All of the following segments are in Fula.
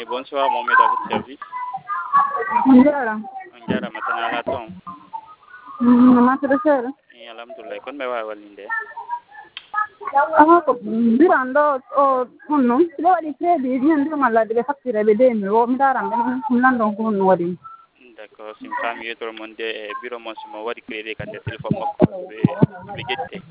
Johnny, bonsoir, Mohamed à votre service. Njara. Njara matana la ton. Matara sir. Alhamdulillah, kon me wa walinde. Ko birando o honno. Lo wadi crédit ni ndu malla de facture be de mi o mi darande non landon ko no wadi. D'accord, sim fami yetoro monde bureau mon simo wadi crédit kan de téléphone makko be gette.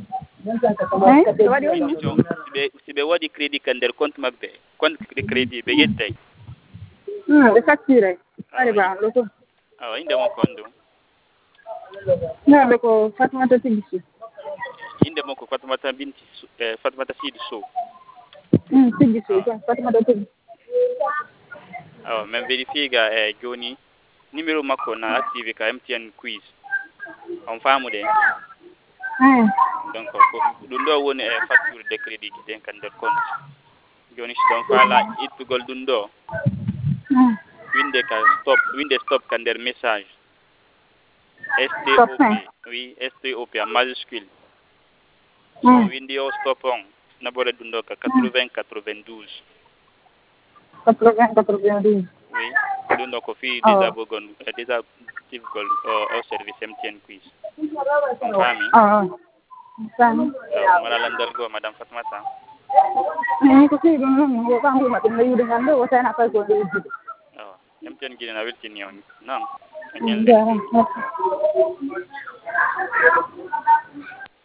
Wadi Sibe wadi crédit kan der compte mabbe. Compte de crédit be gette. de facture. Ari ba lo ko. Ah, inde mo kondo. Na be ko Fatmata Tigisi. Inde mo ko Fatmata binti Fatmata Sid So. Tigisi, Fatmata Tigisi. Ah, même vérifier ga Johnny numéro makko na activé ka MTN quiz. On famu de. Donc ko dun do woni facture de crédit ki den kan der compte. Joni si don fala ittugol dun do. Winde stop kan der message. STOP, oui, STOP en majuscule. So winde o stop on na bole dun do ka 80 92. 80 Oui, dun do ko fi désabonné gol au service MTN quiz. On fami? San. Mara landal go madame Fatmata. Ko fi dum ko bangu ma dum yude ngande o sana fa go de. MTN gine na weltini on non.